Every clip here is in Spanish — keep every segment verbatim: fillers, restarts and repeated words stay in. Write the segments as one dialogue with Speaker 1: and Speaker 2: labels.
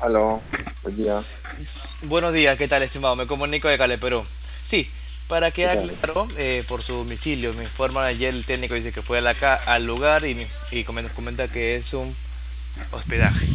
Speaker 1: Aló, buen día.
Speaker 2: Buenos días, ¿qué tal, estimado? Me comunico de Cali, Perú. Sí, para que
Speaker 1: ¿Qué tal?
Speaker 2: claro, eh, por su domicilio, me informa ayer el técnico, dice que fue a la ca al lugar y, me- y comenta, comenta que es un hospedaje.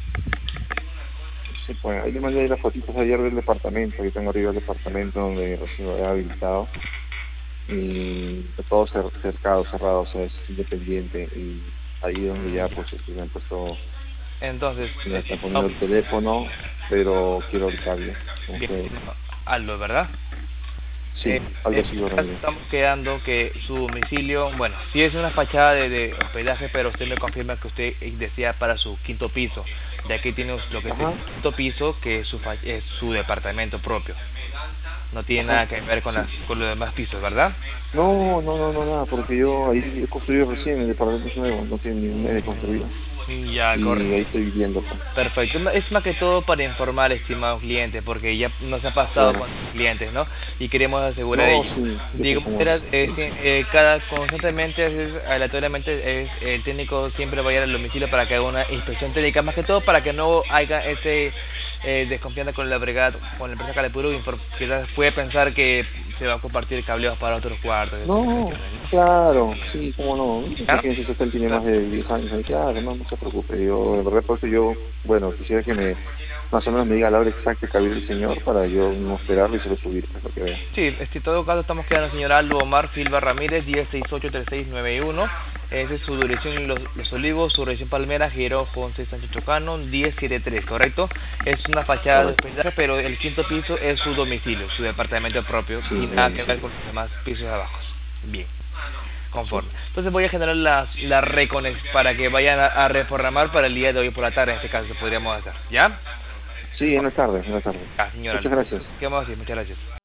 Speaker 1: Sí, pues ahí le mandé las fotitos ayer del departamento, que tengo arriba el departamento donde recién lo he habilitado y está todo cer- cercado, cerrado, o sea, es independiente y ahí donde ya pues este, me han puesto,
Speaker 2: Entonces,
Speaker 1: me están
Speaker 2: estimado,
Speaker 1: poniendo el teléfono, pero quiero el cable con
Speaker 2: bien,
Speaker 1: ustedes.
Speaker 2: estimado Aldo, ¿verdad? Eh,
Speaker 1: Sí, algo
Speaker 2: en
Speaker 1: así,
Speaker 2: este caso
Speaker 1: Ramírez.
Speaker 2: estamos quedando que su domicilio, bueno, sí es una fachada de, de hospedaje, pero usted me confirma que usted decía para su quinto piso. De aquí tiene lo que es el
Speaker 1: Ajá,
Speaker 2: quinto piso, que es su, fa- es su departamento propio. No tiene
Speaker 1: ajá,
Speaker 2: nada que ver con, las,
Speaker 1: sí.
Speaker 2: con los demás pisos, ¿verdad?
Speaker 1: No, no, no, no, nada, porque yo ahí he construido recién, el departamento es nuevo, no tiene ni un mes de construido
Speaker 2: Ya,
Speaker 1: y ahí
Speaker 2: correcto.
Speaker 1: estoy viviendo, pues.
Speaker 2: Perfecto. Ma- Es más que todo para informar, estimados clientes, porque ya nos ha pasado
Speaker 1: Claro.
Speaker 2: con los clientes, ¿no? Y queremos asegurar
Speaker 1: No,
Speaker 2: ello.
Speaker 1: sí, yo
Speaker 2: De
Speaker 1: sé
Speaker 2: igual
Speaker 1: cómo es.
Speaker 2: manera, eh, sí, eh, cada constantemente, es- aleatoriamente, es, el técnico siempre va a ir al domicilio para que haga una inspección técnica, más que todo para que no haya ese eh, desconfianza con la brigada, con la empresa Calepuro, infor- quizás puede pensar que se va a compartir cableos para otros cuartos, ese tipo de
Speaker 1: No,
Speaker 2: cuestiones, ¿no?
Speaker 1: claro, sí, cómo no.
Speaker 2: ¿Ya?
Speaker 1: Imagínense, si usted tiene más
Speaker 2: Claro.
Speaker 1: de diez años, ahí, claro, no, no se preocupe. Yo, de verdad, por eso yo, bueno, quisiera que me, más o menos me diga la hora exacta que abrir el señor para yo no esperarlo y solo subir, pues, lo que vea.
Speaker 2: Sí, este, en todo caso estamos quedando señor Aldo Omar Silva Ramírez, diez seis ocho tres seis nueve uno. Esa es su dirección en Los, Los Olivos, su dirección Palmera, Giro José Sánchez Chocano, diez setenta y tres, ¿correcto? Es una fachada de
Speaker 1: Correcto.
Speaker 2: hospedaje, pero el quinto piso es su domicilio, su departamento propio,
Speaker 1: Sí,
Speaker 2: y
Speaker 1: mi
Speaker 2: nada que ver
Speaker 1: domicilio.
Speaker 2: con los demás pisos de abajo. Bien,
Speaker 1: Sí.
Speaker 2: conforme. Entonces voy a generar la, la reconex para que vayan a, a reprogramar para el día de hoy por la tarde, en este caso, podríamos hacer, ¿ya?
Speaker 1: Sí, en la tarde, en la tarde.
Speaker 2: Ah, señor
Speaker 1: Muchas
Speaker 2: Aldo.
Speaker 1: gracias.
Speaker 2: ¿Qué vamos a decir? Muchas gracias.